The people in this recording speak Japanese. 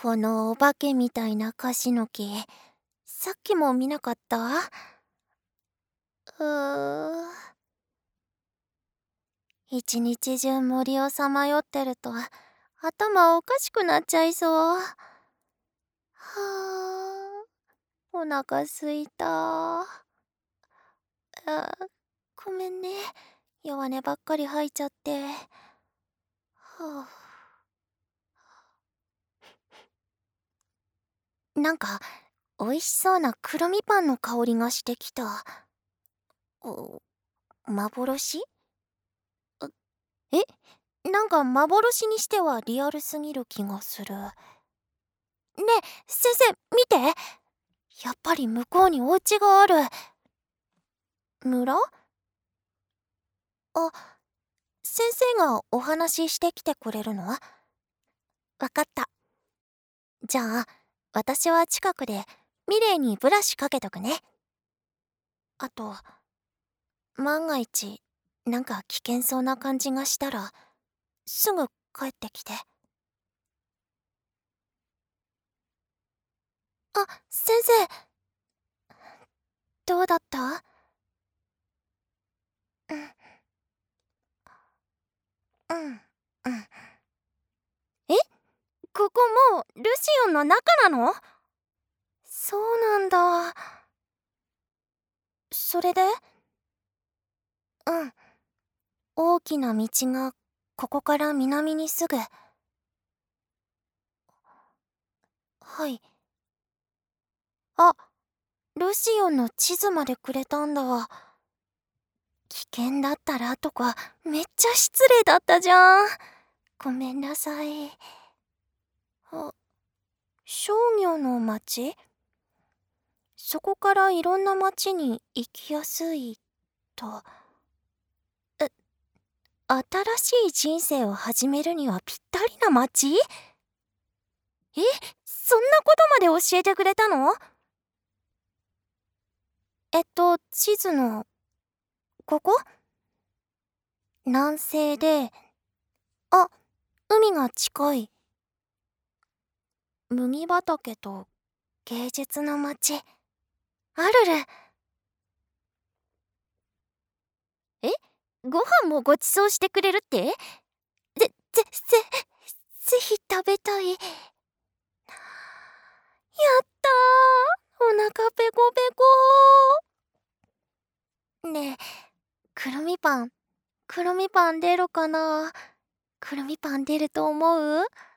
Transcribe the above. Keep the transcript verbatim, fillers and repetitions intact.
このお化けみたいなカシの木、さっきも見なかった？うー。一日中森をさまよってると頭おかしくなっちゃいそう。はあ、お腹すいた。あ、ごめんね、弱音ばっかり吐いちゃって。はあ、なんか美味しそうな黒みパンの香りがしてきた。お、幻？え、なんか幻にしてはリアルすぎる気がする。ねえ、先生、見て。やっぱり向こうにお家がある。村？あ、先生がお話ししてきてくれるの？わかった。じゃあ、私は近くでミレイにブラシかけとくね。あと、万が一、なんか危険そうな感じがしたら、すぐ帰ってきて。あ、先生。どうだった？うん、うん、うん。え？ここもうルシオンの中なの？そうなんだ。それで？うん。大きな道がここから南にすぐ。はい。あ、ルシオンの地図までくれたんだ。危険だったらとかめっちゃ失礼だったじゃん。ごめんなさい。あ、商業の町？そこからいろんな町に行きやすいと。え、新しい人生を始めるにはぴったりな町？え、そんなことまで教えてくれたの？えっと、地図の、ここ？南西で、あ、海が近い。麦畑と芸術の街。アルル。え、ご飯もご馳走してくれるって？ぜ、ぜ、ぜ、ぜひ食べたい。やったー、お腹ペコペコー。ねえ、くるみパン、くるみパン出るかな？くるみパン出ると思う？